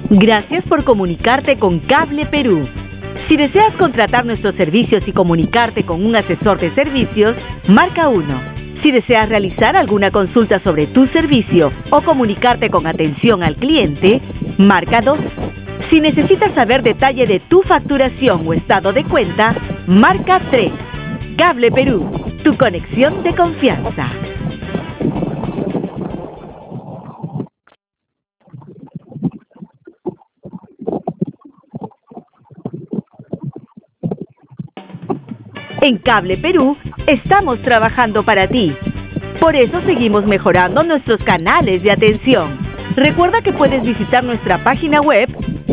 Gracias por comunicarte con Cable Perú. Si deseas contratar nuestros servicios y comunicarte con un asesor de servicios, marca 1. Si deseas realizar alguna consulta sobre tu servicio o comunicarte con atención al cliente, marca 2. Si necesitas saber detalle de tu facturación o estado de cuenta, marca 3. Cable Perú, tu conexión de confianza. En Cable Perú estamos trabajando para ti. Por eso seguimos mejorando nuestros canales de atención. Recuerda que puedes visitar nuestra página web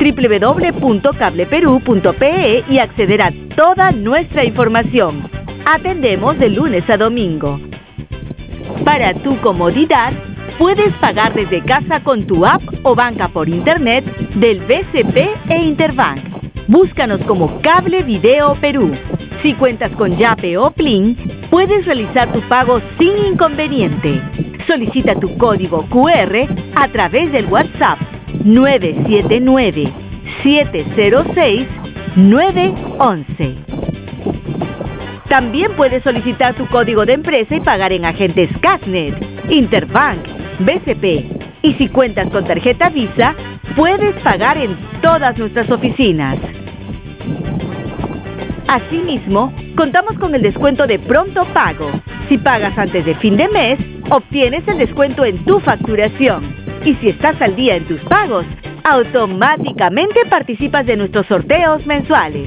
www.cableperú.pe y acceder a toda nuestra información. Atendemos de lunes a domingo. Para tu comodidad, puedes pagar desde casa con tu app o banca por internet del BCP e Interbank. Búscanos como Cable Video Perú. Si cuentas con Yape o Plin, puedes realizar tu pago sin inconveniente. Solicita tu código QR a través del WhatsApp 979-706-911. También puedes solicitar tu código de empresa y pagar en agentes Casnet, Interbank, BCP. Y si cuentas con tarjeta Visa, puedes pagar en todas nuestras oficinas. Asimismo, contamos con el descuento de pronto pago. Si pagas antes de fin de mes, obtienes el descuento en tu facturación. Y si estás al día en tus pagos, automáticamente participas de nuestros sorteos mensuales.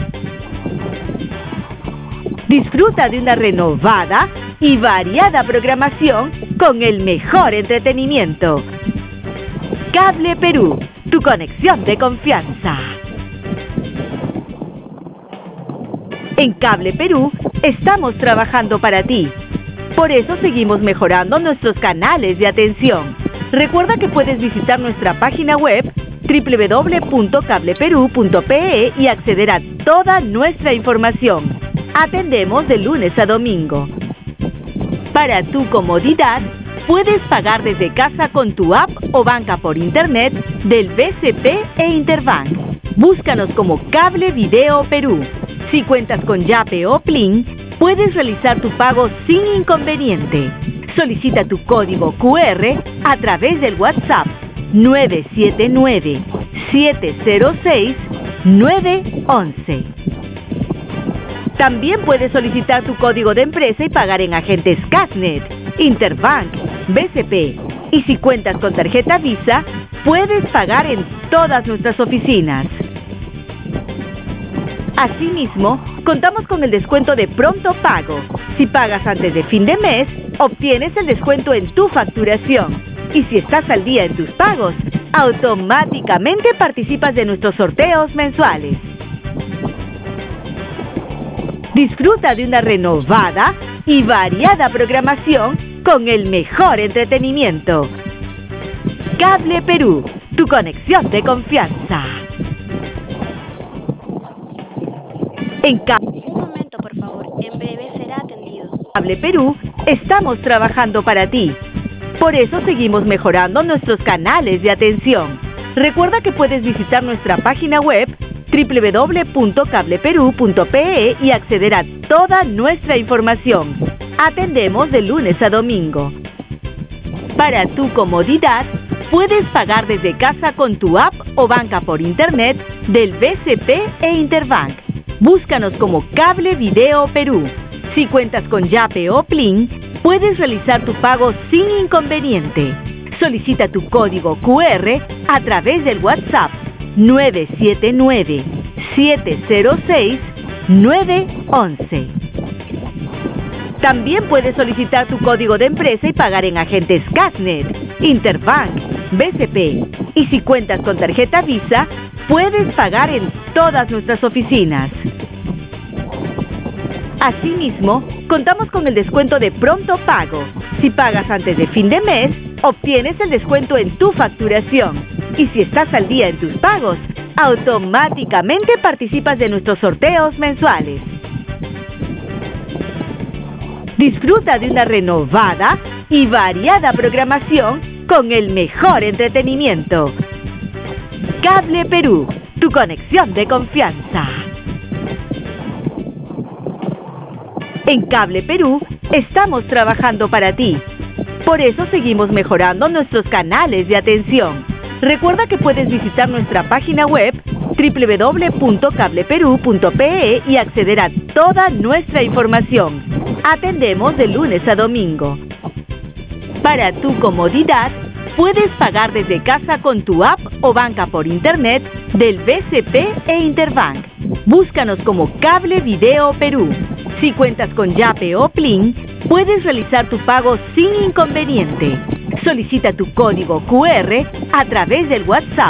Disfruta de una renovada y variada programación con el mejor entretenimiento. Cable Perú, tu conexión de confianza. En Cable Perú estamos trabajando para ti. Por eso seguimos mejorando nuestros canales de atención. Recuerda que puedes visitar nuestra página web www.cableperú.pe y acceder a toda nuestra información. Atendemos de lunes a domingo. Para tu comodidad, puedes pagar desde casa con tu app o banca por internet del BCP e Interbank. Búscanos como Cable Video Perú. Si cuentas con Yape o Plin, puedes realizar tu pago sin inconveniente. Solicita tu código QR a través del WhatsApp 979-706-911. También puedes solicitar tu código de empresa y pagar en agentes Casnet, Interbank, BCP. Y si cuentas con tarjeta Visa, puedes pagar en todas nuestras oficinas. Asimismo, contamos con el descuento de pronto pago. Si pagas antes de fin de mes, obtienes el descuento en tu facturación. Y si estás al día en tus pagos, automáticamente participas de nuestros sorteos mensuales. Disfruta de una renovada y variada programación con el mejor entretenimiento. Cable Perú, tu conexión de confianza. Un momento, por favor. En breve será atendido. Cable Perú estamos trabajando para ti. Por eso seguimos mejorando nuestros canales de atención. Recuerda que puedes visitar nuestra página web www.cableperú.pe y acceder a toda nuestra información. Atendemos de lunes a domingo. Para tu comodidad, puedes pagar desde casa con tu app o banca por internet del BCP e Interbank. Búscanos como Cable Video Perú. Si cuentas con Yape o Plin, puedes realizar tu pago sin inconveniente. Solicita tu código QR a través del WhatsApp 979-706-911. También puedes solicitar tu código de empresa y pagar en agentes Casnet, Interbank, BCP. Y si cuentas con tarjeta Visa, puedes pagar en todas nuestras oficinas. Asimismo, contamos con el descuento de pronto pago. Si pagas antes de fin de mes, obtienes el descuento en tu facturación. Y si estás al día en tus pagos, automáticamente participas de nuestros sorteos mensuales. Disfruta de una renovada y variada programación con el mejor entretenimiento. Cable Perú, tu conexión de confianza. En Cable Perú estamos trabajando para ti. Por eso seguimos mejorando nuestros canales de atención. Recuerda que puedes visitar nuestra página web www.cableperú.pe y acceder a toda nuestra información. Atendemos de lunes a domingo. Para tu comodidad, puedes pagar desde casa con tu app o banca por internet del BCP e Interbank. Búscanos como Cable Video Perú. Si cuentas con Yape o Plin, puedes realizar tu pago sin inconveniente. Solicita tu código QR a través del WhatsApp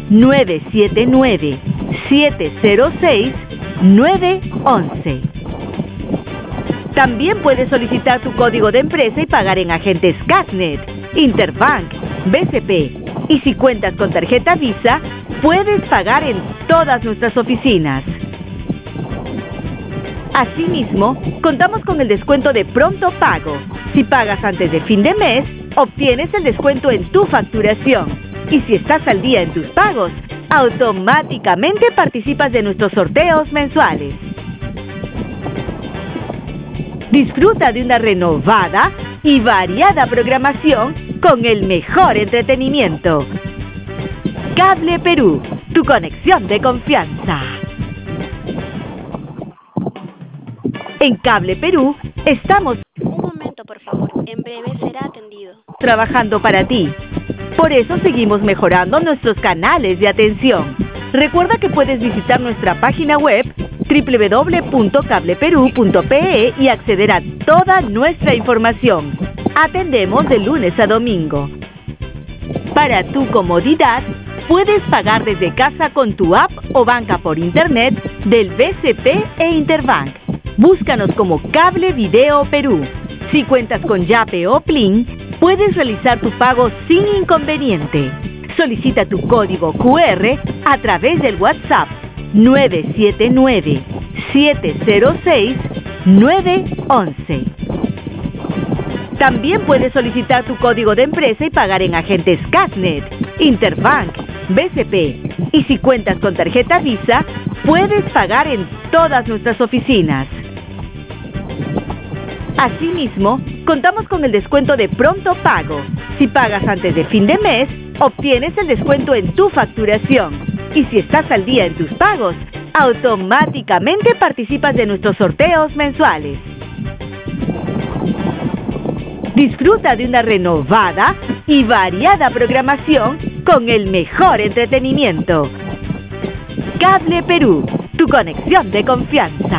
979-706-911. También puedes solicitar tu código de empresa y pagar en agentes Casnet, Interbank, BCP. Y si cuentas con tarjeta Visa, puedes pagar en todas nuestras oficinas. Asimismo, contamos con el descuento de pronto pago. Si pagas antes de fin de mes, obtienes el descuento en tu facturación. Y si estás al día en tus pagos, automáticamente participas de nuestros sorteos mensuales. Disfruta de una renovada y variada programación con el mejor entretenimiento. Cable Perú, tu conexión de confianza. En Cable Perú estamos Un momento, por favor. En breve será atendido. trabajando para ti. Por eso seguimos mejorando nuestros canales de atención. Recuerda que puedes visitar nuestra página web www.cableperú.pe y acceder a toda nuestra información. Atendemos de lunes a domingo. Para tu comodidad, puedes pagar desde casa con tu app o banca por internet del BCP e Interbank. Búscanos como Cable Video Perú. Si cuentas con Yape o Plin, puedes realizar tu pago sin inconveniente. Solicita tu código QR a través del WhatsApp 979-706-911. También puedes solicitar tu código de empresa y pagar en agentes Casnet, Interbank, BCP. Y si cuentas con tarjeta Visa, puedes pagar en todas nuestras oficinas. Asimismo, contamos con el descuento de pronto pago. Si pagas antes de fin de mes, obtienes el descuento en tu facturación. Y si estás al día en tus pagos, automáticamente participas de nuestros sorteos mensuales. Disfruta de una renovada y variada programación con el mejor entretenimiento. Cable Perú, tu conexión de confianza.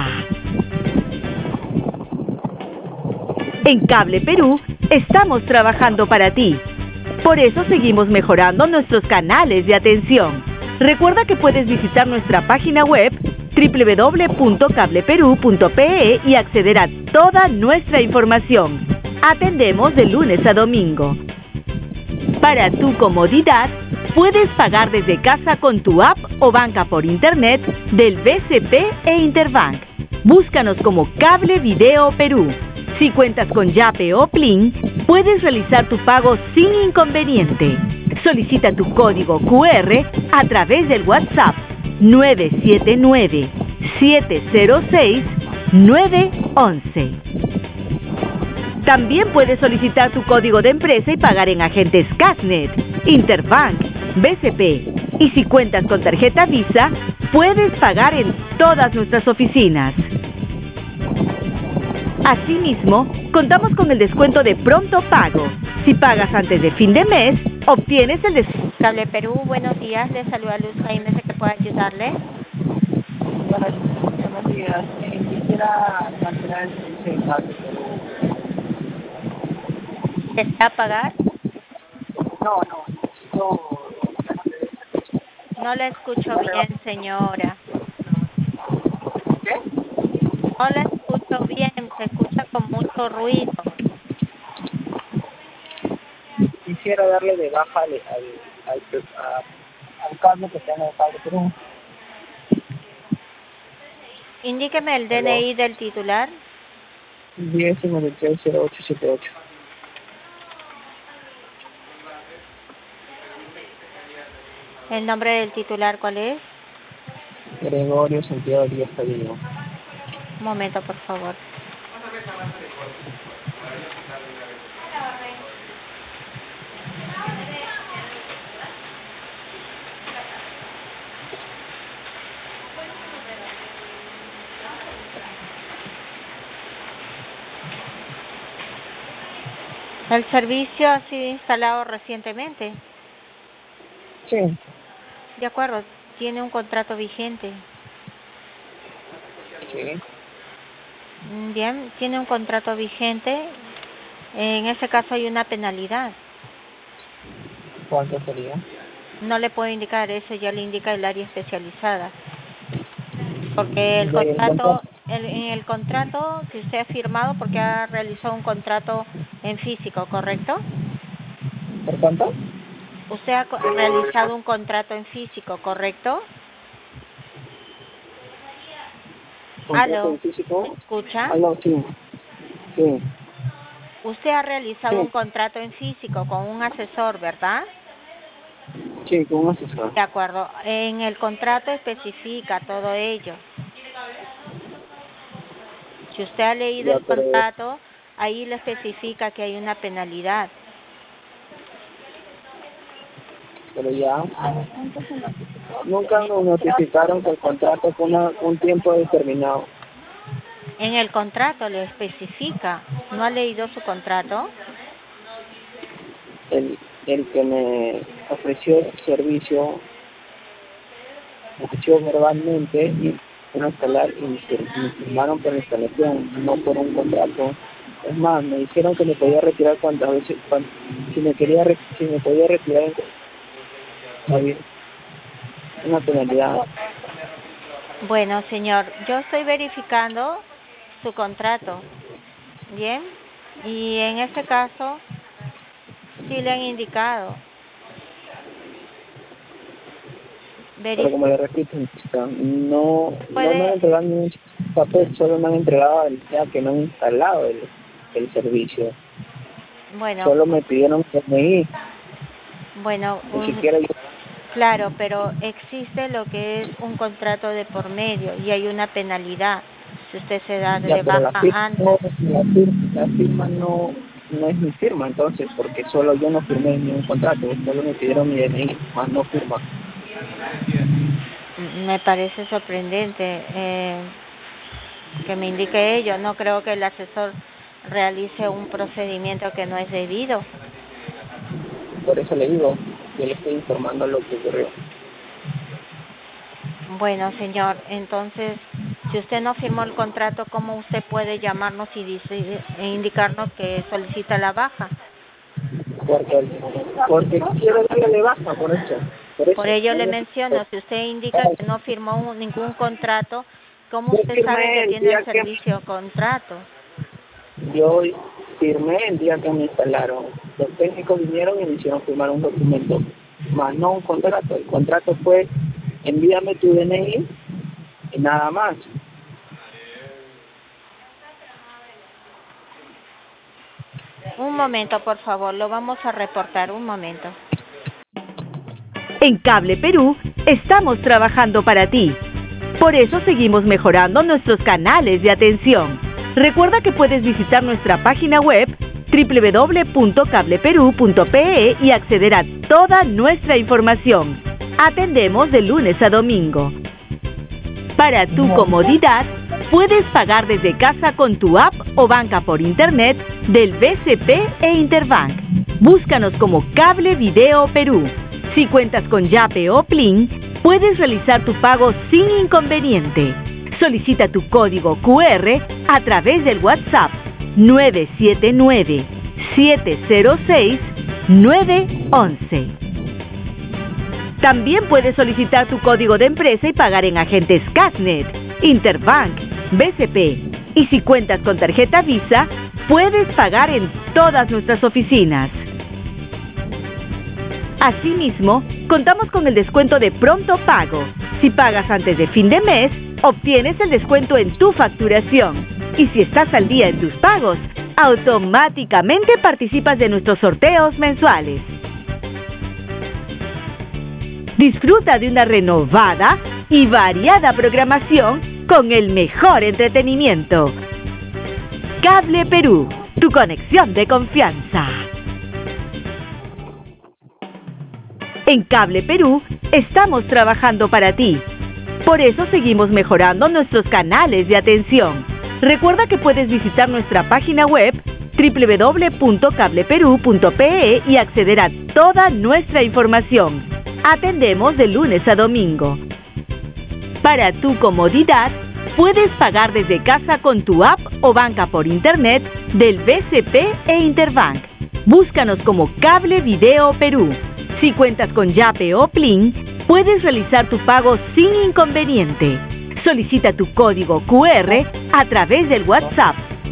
En Cable Perú estamos trabajando para ti. Por eso seguimos mejorando nuestros canales de atención. Recuerda que puedes visitar nuestra página web www.cableperú.pe y acceder a toda nuestra información. Atendemos de lunes a domingo. Para tu comodidad, puedes pagar desde casa con tu app o banca por internet del BCP e Interbank. Búscanos como Cable Video Perú. Si cuentas con Yape o Plin, puedes realizar tu pago sin inconveniente. Solicita tu código QR a través del WhatsApp 979-706-911. También puedes solicitar tu código de empresa y pagar en agentes Casnet, Interbank, BCP. Y si cuentas con tarjeta Visa, puedes pagar en todas nuestras oficinas. Asimismo, contamos con el descuento de pronto pago. Si pagas antes de fin de mes, obtienes el descuento. Cable Perú, buenos días. Les saluda Luz Jaime, ¿sé que puedo ayudarle? Buenos días. Quisiera cancelar el servicio de Cable Perú. ¿Desea pagar? No. No la escucho bien, señora. ¿Qué? No la escucho bien, se escucha con mucho ruido. Quisiera darle de baja al cable que tenga el Cable Perú. Indíqueme el DNI del titular. 10-53-0878. ¿El nombre del titular cuál es? Gregorio Santiago Díaz Padilla. Un momento, por favor. ¿El servicio ha sido instalado recientemente? Sí. De acuerdo, tiene un contrato vigente. Sí. Bien, tiene un contrato vigente. En ese caso hay una penalidad. ¿Cuánto sería? No le puedo indicar eso, ya le indica el área especializada. Porque el Del contrato, contrato. en el contrato que usted ha firmado, porque ha realizado un contrato en físico, ¿correcto? ¿Por cuánto? Usted ha realizado un contrato en físico, ¿correcto? ¿Contrato ¿Aló? en físico? ¿Me escucha? Aló, sí. Sí. Usted ha realizado un Sí. contrato en físico con un asesor, ¿verdad? Sí, con un asesor. De acuerdo. En el contrato especifica todo ello. Si usted ha leído Ya, el pero contrato, ahí le especifica que hay una penalidad. ya nunca nos notificaron que el contrato fue un tiempo determinado. En el contrato le especifica. ¿No ha leído su contrato? El que me ofreció el servicio me ofreció verbalmente y una instalar y me firmaron por la instalación, no por un contrato. Es más, me dijeron que me podía retirar cuantas veces, si me podía retirar había una penalidad. Bueno, señor, yo estoy verificando su contrato. Bien. Y en este caso, sí le han indicado. Pero como le repito, no me han Puede, entregado ningún papel, solo me han entregado el día que no han instalado el servicio. bueno, Solo me pidieron que me bueno, ni siquiera yo. claro, pero existe lo que es un contrato de por medio y hay una penalidad si usted se da Ya, de pero baja antes. la firma no es mi firma, entonces, porque solo yo no firmé ningún contrato, solo me pidieron mi DNI, más no firma. Me parece sorprendente que me indique ello. No creo que el asesor realice un procedimiento que no es debido. Por eso le digo, yo le estoy informando lo que ocurrió. Bueno, señor, entonces, si usted no firmó el contrato, ¿cómo usted puede llamarnos y indicarnos que solicita la baja? Porque quiero darle de baja, por eso. Por ello le menciono, si usted indica que no firmó ningún contrato, ¿cómo Yo usted sabe firmé que el tiene día el servicio contrato? yo firmé el día que me instalaron. Los técnicos vinieron y me hicieron firmar un documento, más no un contrato. El contrato fue envíame tu DNI y nada más. Un momento, por favor, lo vamos a reportar, un momento. En Cable Perú estamos trabajando para ti. Por eso seguimos mejorando nuestros canales de atención. Recuerda que puedes visitar nuestra página web www.cableperú.pe y acceder a toda nuestra información. Atendemos de lunes a domingo. Para tu comodidad, puedes pagar desde casa con tu app o banca por internet del BCP e Interbank. Búscanos como Cable Video Perú. Si cuentas con Yape o Plin, puedes realizar tu pago sin inconveniente. Solicita tu código QR a través del WhatsApp 979-706-911. También puedes solicitar tu código de empresa y pagar en agentes Casnet, Interbank, BCP. Y si cuentas con tarjeta Visa, puedes pagar en todas nuestras oficinas. Asimismo, contamos con el descuento de pronto pago. Si pagas antes de fin de mes, obtienes el descuento en tu facturación. Y si estás al día en tus pagos, automáticamente participas de nuestros sorteos mensuales. Disfruta de una renovada y variada programación con el mejor entretenimiento. Cable Perú, tu conexión de confianza. En Cable Perú estamos trabajando para ti. Por eso seguimos mejorando nuestros canales de atención. Recuerda que puedes visitar nuestra página web www.cableperu.pe y acceder a toda nuestra información. Atendemos de lunes a domingo. Para tu comodidad, puedes pagar desde casa con tu app o banca por internet del BCP e Interbank. Búscanos como Cable Video Perú. Si cuentas con Yape o Plin, puedes realizar tu pago sin inconveniente. Solicita tu código QR a través del WhatsApp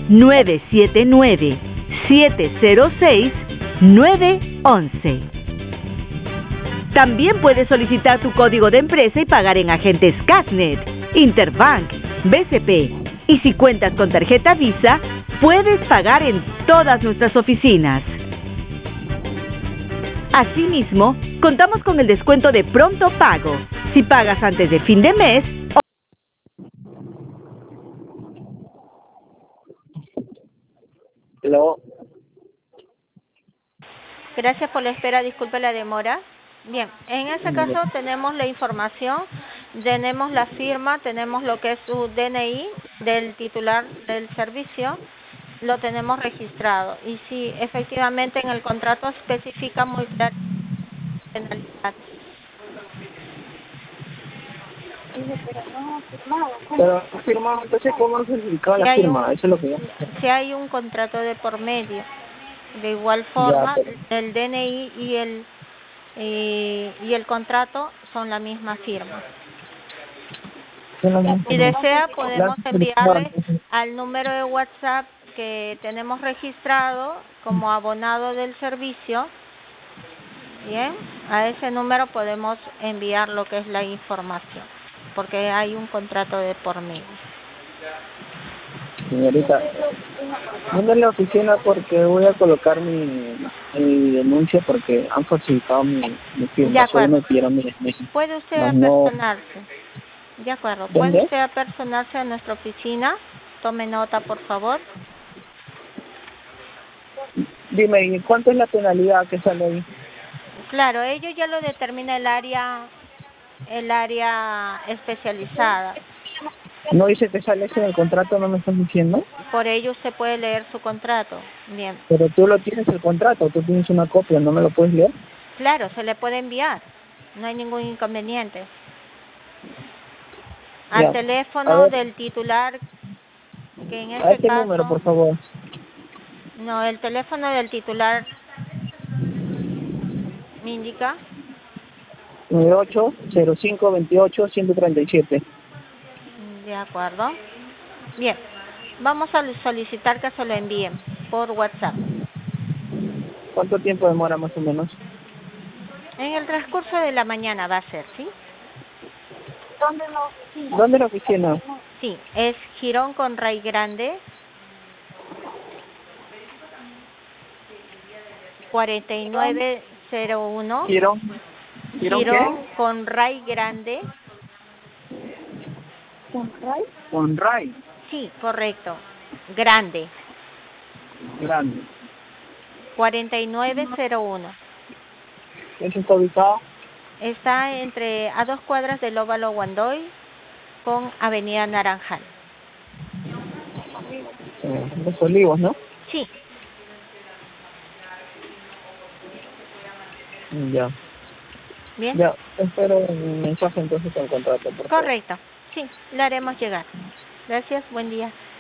979-706-911. También puedes solicitar tu código de empresa y pagar en agentes Casnet, Interbank, BCP. Y si cuentas con tarjeta Visa, puedes pagar en todas nuestras oficinas. Asimismo, contamos con el descuento de pronto pago. Si pagas antes de fin de mes, Hello. Gracias por la espera, disculpe la demora. Bien, en ese caso tenemos la información, tenemos la firma, tenemos lo que es su DNI del titular del servicio, lo tenemos registrado. Y sí, efectivamente en el contrato especifica muy claro penalidad. Pero firmado, entonces ¿cómo han certificado la firma? Eso es lo que yo... Si hay un contrato de por medio, de igual forma, el DNI y el contrato son la misma firma. Si desea, podemos enviarle al número de WhatsApp que tenemos registrado como abonado del servicio. Bien, a ese número podemos enviar lo que es la información, porque hay un contrato de por medio. Señorita, ¿dónde es la oficina? Porque voy a colocar mi denuncia porque han falsificado mi firma. De acuerdo. Puede usted apersonarse. De acuerdo. Puede usted apersonarse a nuestra oficina. Tome nota, por favor. Dime, ¿y cuánto es la penalidad que sale ahí? Claro, ello ya lo determina el área especializada. ¿No dice que sale eso en el contrato, no me estás diciendo? Por ello usted puede leer su contrato. Bien. Pero tú lo tienes el contrato, tú tienes una copia, ¿no me lo puedes leer? Claro, se le puede enviar. No hay ningún inconveniente. Al teléfono del titular, que en este a este caso... número, por favor. No, el teléfono del titular me indica 98-05-28-137. De acuerdo. Bien, vamos a solicitar que se lo envíen por WhatsApp. ¿Cuánto tiempo demora más o menos? En el transcurso de la mañana va a ser, ¿sí? ¿Dónde la oficina? Sí, es Girón con Ray Grande, 4901. ¿Girón Girón con Ray Grande. ¿Con Ray? Sí, correcto. Grande. 4901. ¿Eso está ubicado? Está a 2 cuadras del Óvalo Guandoy con Avenida Naranjal. Los Olivos, ¿no? Sí. Ya. Bien. Ya, espero un mensaje entonces al contrato, por favor. Correcto. Sí, le haremos llegar. Gracias, buen día.